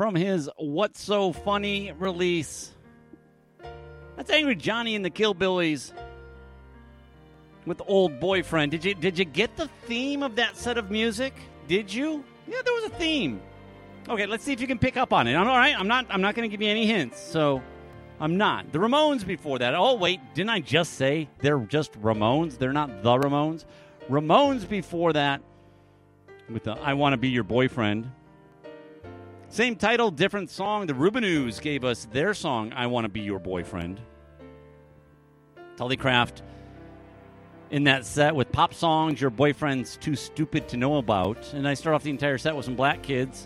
from his What's So Funny release. That's Angry Johnny and the Killbillies with Old Boyfriend. Did you get the theme of that set of music? Did you? Yeah, there was a theme. Okay, let's see if you can pick up on it. All right, I'm not going to give you any hints. So I'm not. The Ramones before that. Oh, wait, didn't I just say they're just Ramones? They're not the Ramones. Ramones before that with the I Want to Be Your Boyfriend. Same title, different song. The Rubinoos gave us their song, I Want to Be Your Boyfriend. Tullycraft in that set with pop songs your boyfriend's too stupid to know about. And I start off the entire set with some Black Kids.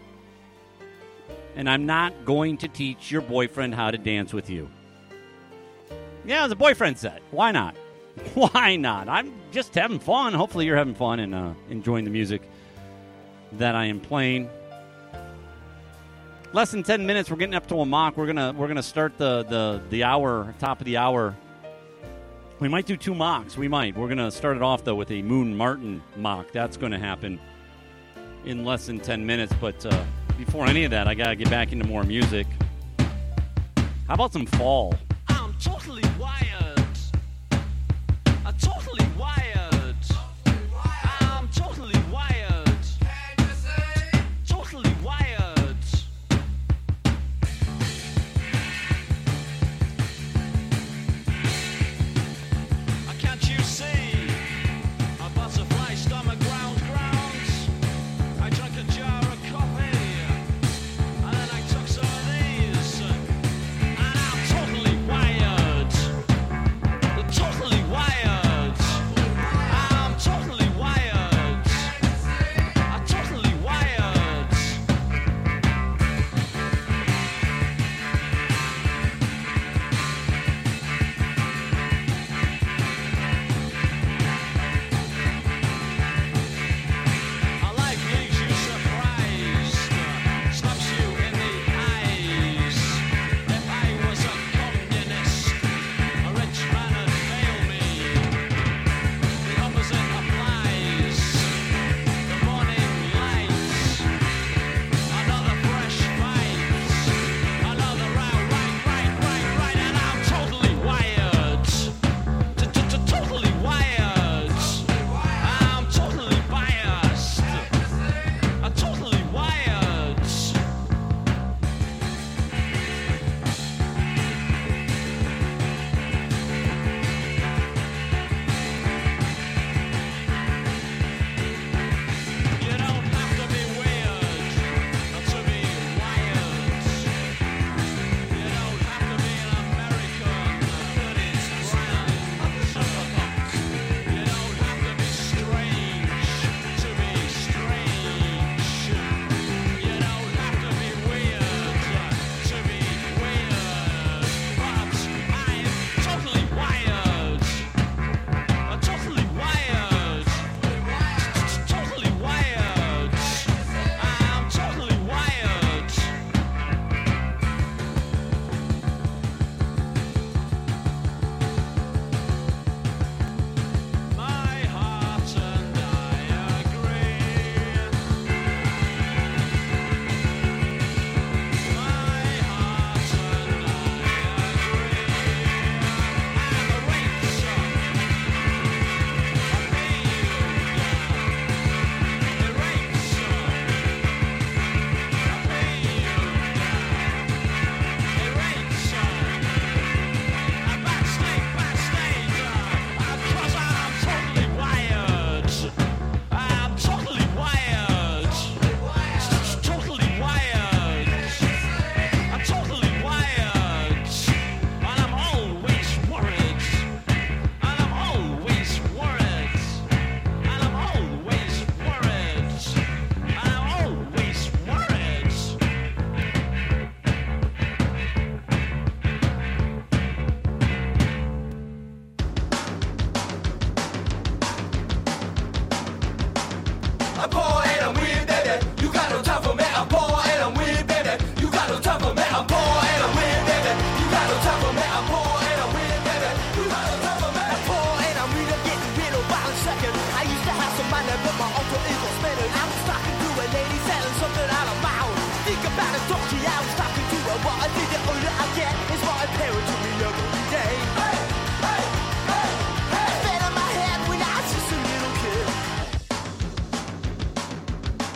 And I'm not going to teach your boyfriend how to dance with you. Yeah, it was a boyfriend set. Why not? Why not? I'm just having fun. Hopefully you're having fun and enjoying the music that I am playing. Less than 10 minutes, we're getting up to a mock. We're gonna start the hour, top of the hour. We might do 2 mocks. We might. We're gonna start it off though with a Moon Martin mock. That's going to happen in less than 10 minutes. But before any of that, I gotta get back into more music. How about some Fall? I'm totally wired. I'm totally wired. I'm totally wired. Can you say? Totally wired. Can't you see? A butterfly stomach grounds. I drank a jar of coffee. And then I took some of these. And I'm totally wired.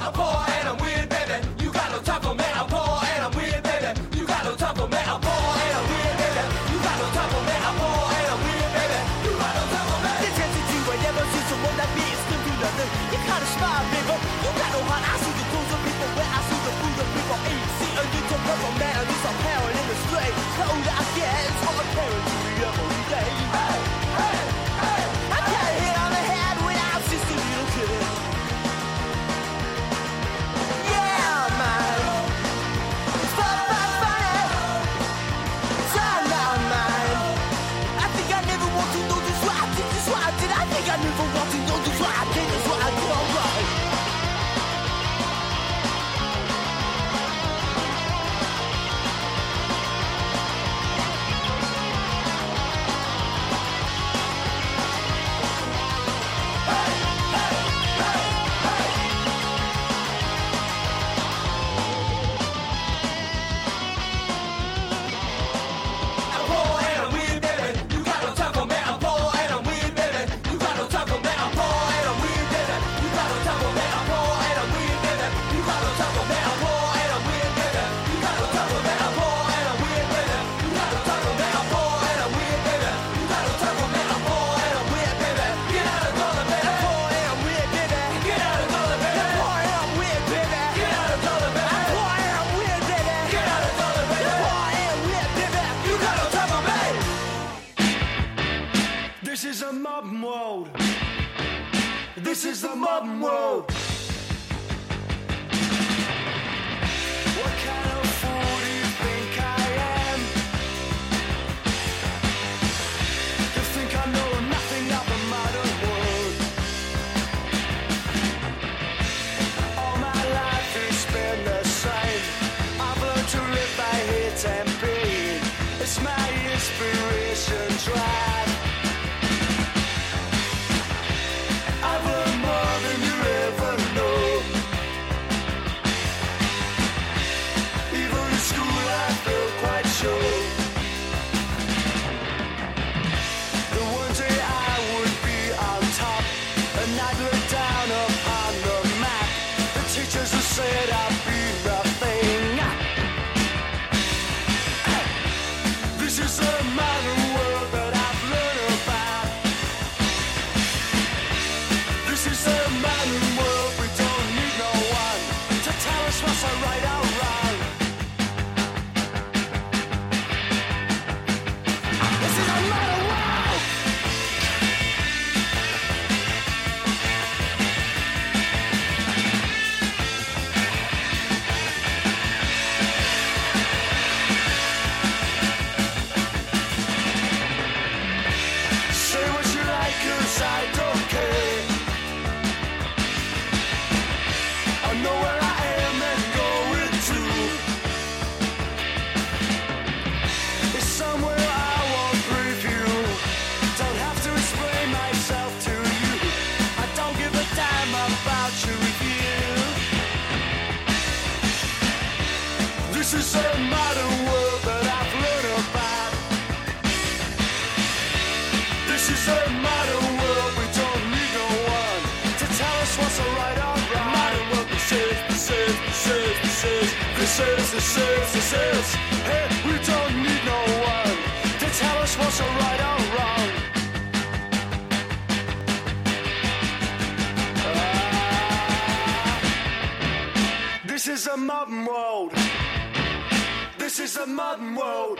I'm poor and I'm weird, baby. You got no time for me. I'm poor and I'm weird, baby. You got no time for me. I'm poor and I'm weird, baby. You got no time for me. I'm poor and I'm weird, baby. You got no time for me.这天气机会 never see someone that beats the food of them. You kinda smart, people. You got no heart. I see the clothes of people where I see the food of people eat. See a little purple man and this a parent in the street. The older I get, it's what my parents do every day. Hey, hey, hey. I got hit on the head when I was just a little kid. Yeah, man. It's funny. Turn on, man. I think I never want to know this what I did, this what I did. I think I never want to know this what I did, this what I did, alright. This is a modern world. This is the modern world. What kind of fool do you think I am? You think I know nothing of the modern world? All my life has been the same. I've learned to live by hate and pain. It's my inspiration drive. I've learned more than you ever know. Even in school I felt quite sure that one day I would be on top, and I'd look down upon the map. The teachers who said I'd be nothing. This is a modern world that I've learned about. This is a modern world, we don't need no one to tell us what's right or wrong. This is a modern world. Say what you like, 'cause I don't care. I know where I am and going to. It's somewhere I won't preview. Don't have to explain myself to you. I don't give a damn about your review. This is a modern world that I've learned about. This is a modern world, we don't need no one to tell us what's right or wrong. Modern world, this is. Hey, we don't need no one to tell us what's right or wrong. This is a modern world. This is a modern world.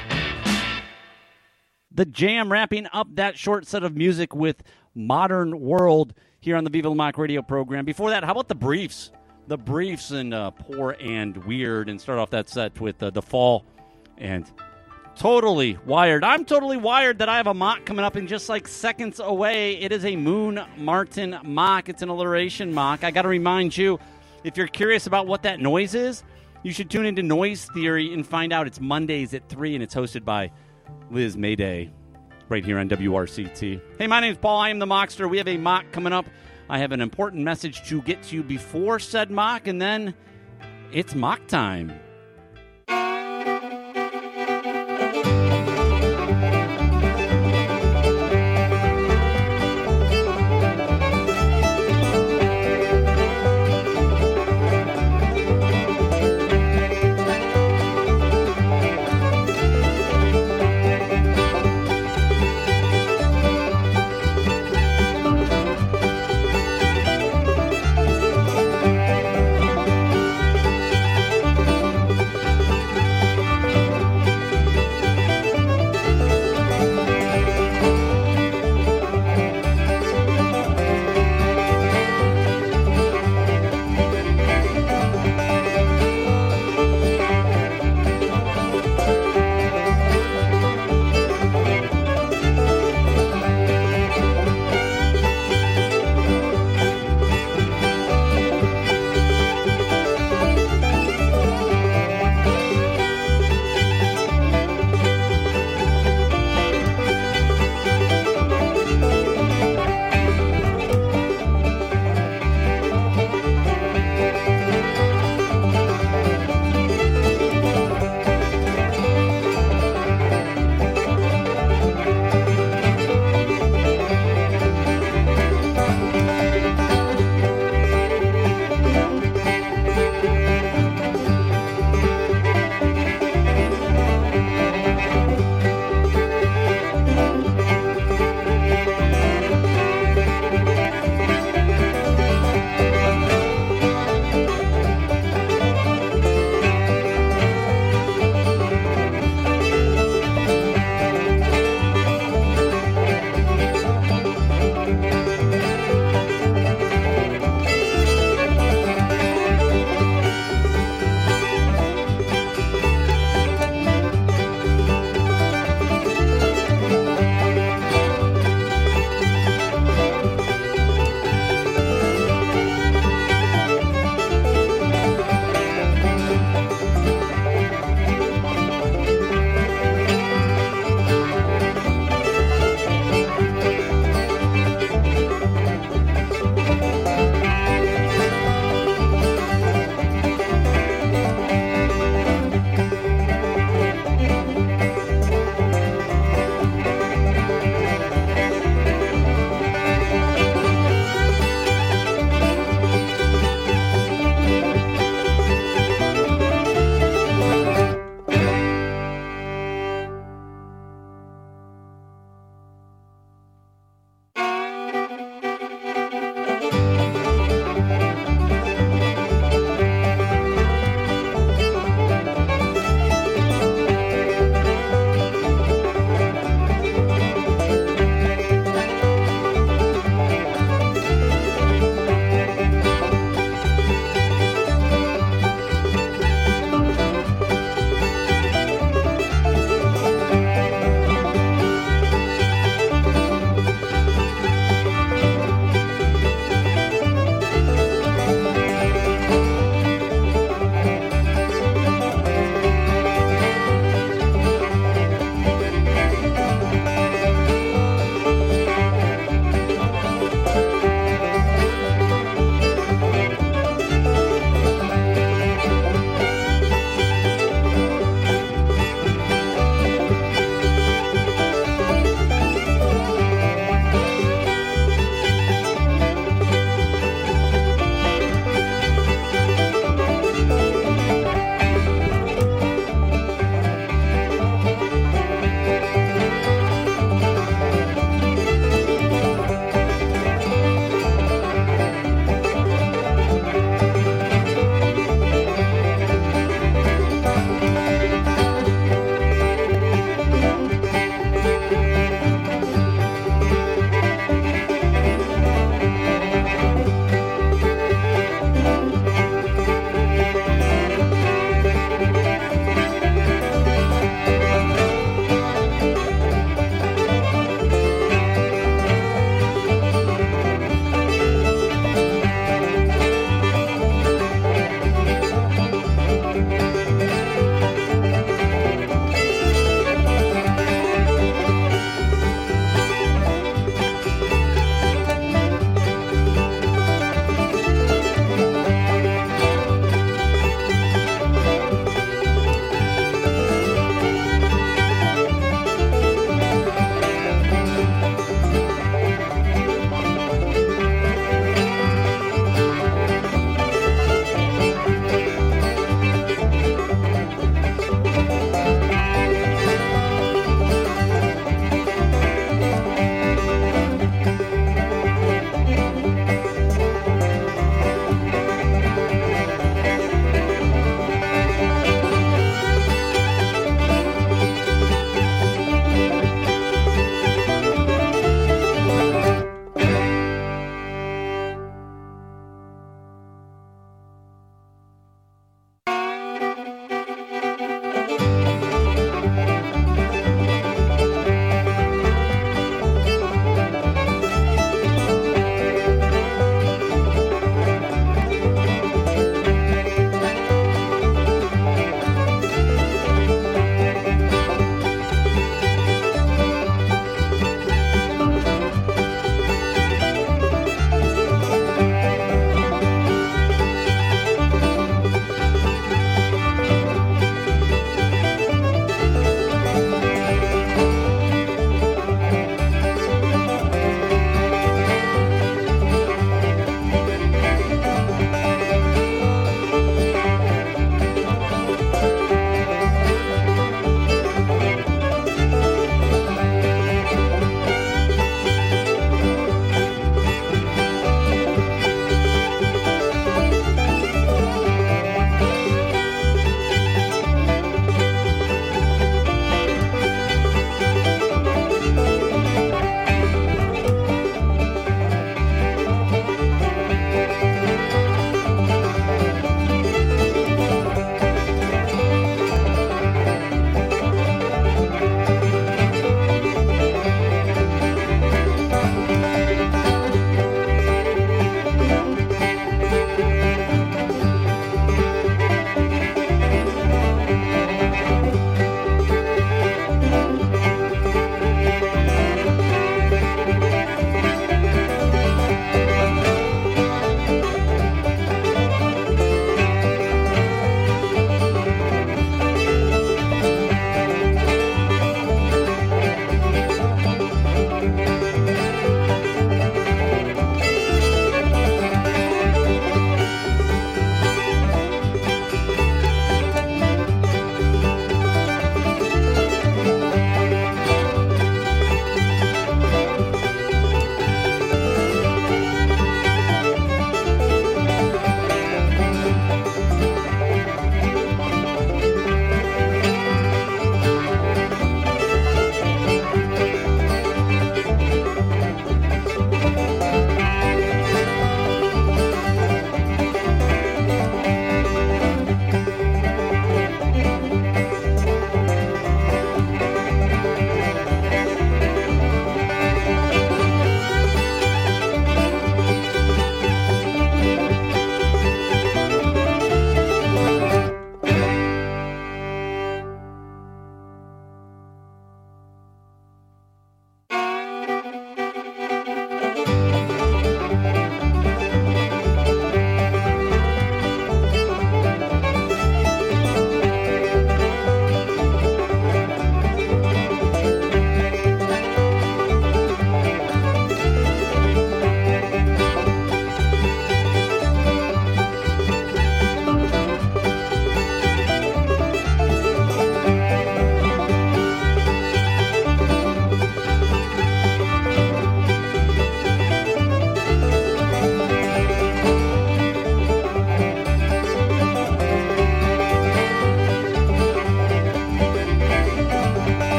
The Jam wrapping up that short set of music with Modern World here on the Viva La Mock radio program. Before that, how about the Briefs? The Briefs and Poor and Weird, and start off that set with The Fall and Totally Wired. I'm totally wired that I have a mock coming up in just like seconds away. It is a Moon Martin mock. It's an alliteration mock. I got to remind you, if you're curious about what that noise is, you should tune into Noise Theory and find out. It's Mondays at 3, and it's hosted by Liz Mayday right here on WRCT. Hey, my name's Paul. I am the Mockster. We have a mock coming up. I have an important message to get to you before said mock, and then it's mock time.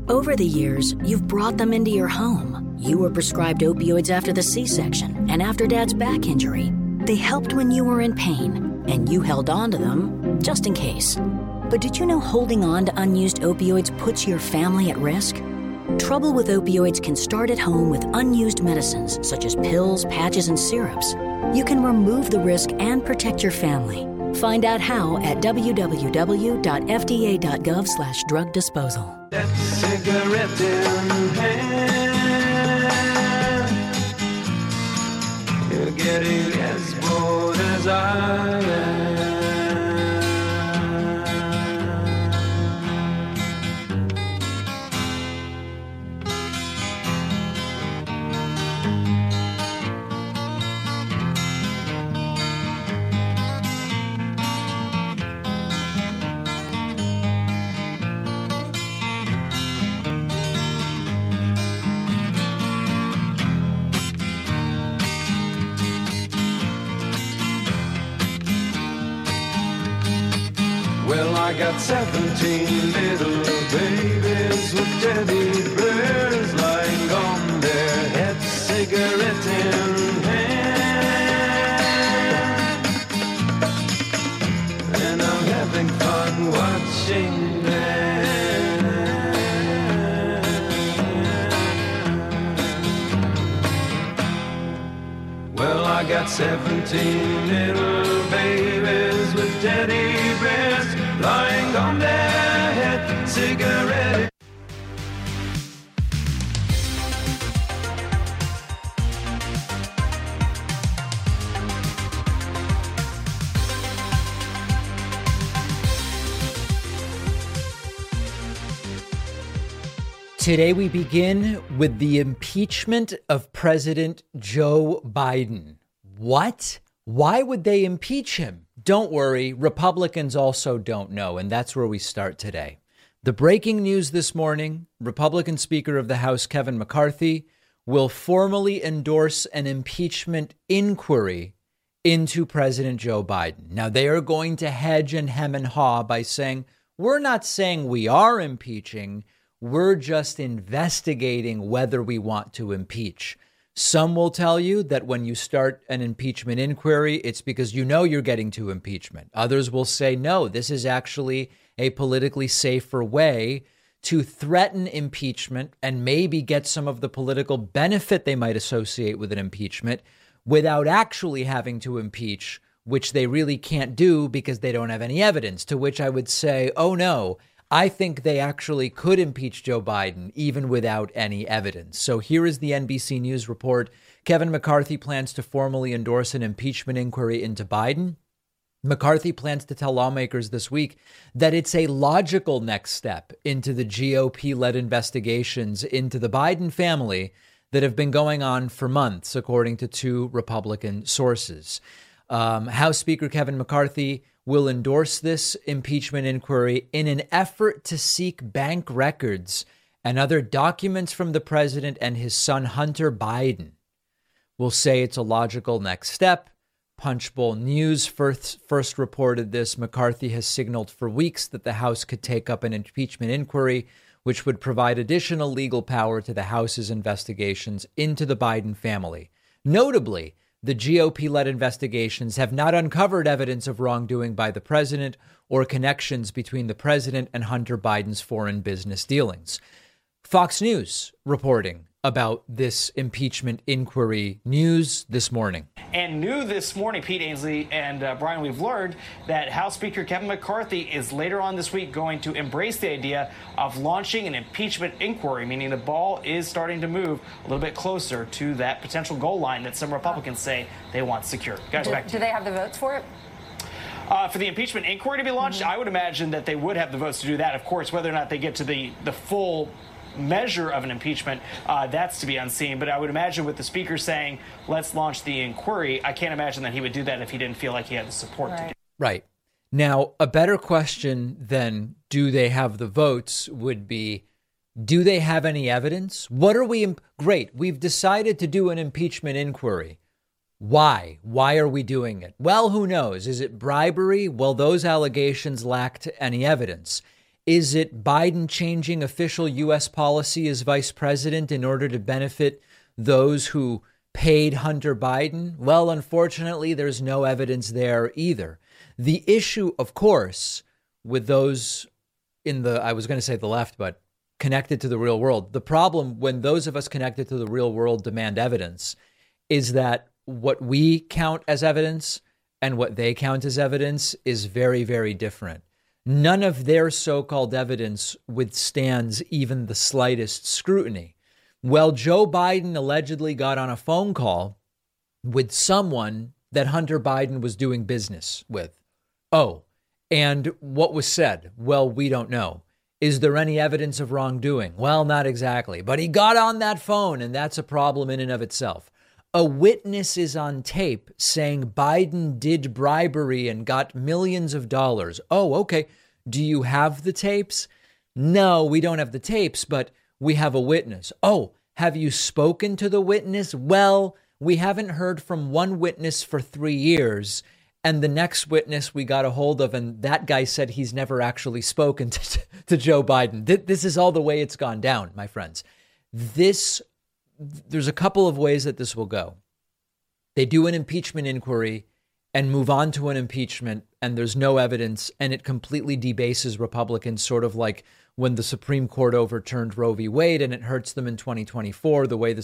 Over the years, you've brought them into your home. You were prescribed opioids after the C-section and after Dad's back injury. They helped when you were in pain, and you held on to them just in case. But did you know holding on to unused opioids puts your family at risk? Trouble with opioids can start at home with unused medicines such as pills, patches, and syrups. You can remove the risk and protect your family. Find out how at www.fda.gov/drug disposal. That cigarette in hand, you're getting as bold as I am. Well, I got 17 little babies with teddy bears lying on their heads, cigarette in hand. And I'm having fun watching them. Well, I got 17 little babies with teddy bears lying on their head, cigarette. Today we begin with the impeachment of President Joe Biden. What? Why would they impeach him? Don't worry, Republicans also don't know, and that's where we start today. The breaking news this morning, Republican Speaker of the House Kevin McCarthy will formally endorse an impeachment inquiry into President Joe Biden. Now, they are going to hedge and hem and haw by saying, we're not saying we are impeaching, we're just investigating whether we want to impeach. Some will tell you that when you start an impeachment inquiry, it's because you know you're getting to impeachment. Others will say, no, this is actually a politically safer way to threaten impeachment and maybe get some of the political benefit they might associate with an impeachment without actually having to impeach, which they really can't do because they don't have any evidence. To which I would say, oh, no. I think they actually could impeach Joe Biden even without any evidence. So here is the NBC News report. Kevin McCarthy plans to formally endorse an impeachment inquiry into Biden. McCarthy plans to tell lawmakers this week that it's a logical next step into the GOP-led investigations into the Biden family that have been going on for months, according to two Republican sources. House Speaker Kevin McCarthy will endorse this impeachment inquiry in an effort to seek bank records and other documents from the president and his son, Hunter Biden. We'll say it's a logical next step. Punchbowl News first reported this. McCarthy has signaled for weeks that the House could take up an impeachment inquiry, which would provide additional legal power to the House's investigations into the Biden family. Notably, the GOP-led investigations have not uncovered evidence of wrongdoing by the president or connections between the president and Hunter Biden's foreign business dealings. Fox News reporting about this impeachment inquiry news this morning. And new this morning, Pete Ainsley and Brian, we've learned that House Speaker Kevin McCarthy is later on this week going to embrace the idea of launching an impeachment inquiry, meaning the ball is starting to move a little bit closer to that potential goal line that some Republicans say they want secure. Guys, back to do they have the votes for it? For the impeachment inquiry to be launched, I would imagine that they would have the votes to do that. Of course, whether or not they get to the full measure of an impeachment, that's to be unseen. But I would imagine with the speaker saying, let's launch the inquiry, I can't imagine that he would do that if he didn't feel like he had the support to do it. Right. Now, a better question than do they have the votes would be, do they have any evidence? What are we? Great. We've decided to do an impeachment inquiry. Why? Why are we doing it? Well, who knows? Is it bribery? Well, those allegations lacked any evidence. Is it Biden changing official U.S. policy as vice president in order to benefit those who paid Hunter Biden? Well, unfortunately, there's no evidence there either. The issue, of course, with those in the, I was going to say the left, but connected to the real world. The problem when those of us connected to the real world demand evidence is that what we count as evidence and what they count as evidence is very, very different. None of their so-called evidence withstands even the slightest scrutiny. Well, Joe Biden allegedly got on a phone call with someone that Hunter Biden was doing business with. Oh, and what was said? Well, we don't know. Is there any evidence of wrongdoing? Well, not exactly. But he got on that phone, and that's a problem in and of itself. A witness is on tape saying Biden did bribery and got millions of dollars. Oh, okay. Do you have the tapes? No, we don't have the tapes, but we have a witness. Oh, have you spoken to the witness? Well, we haven't heard from one witness for 3 years. And the next witness we got a hold of, and that guy said he's never actually spoken to Joe Biden. This is all the way it's gone down, my friends. There's a couple of ways that this will go. They do an impeachment inquiry and move on to an impeachment, and there's no evidence, and it completely debases Republicans, sort of like when the Supreme Court overturned Roe v. Wade, and it hurts them in 2024, the way the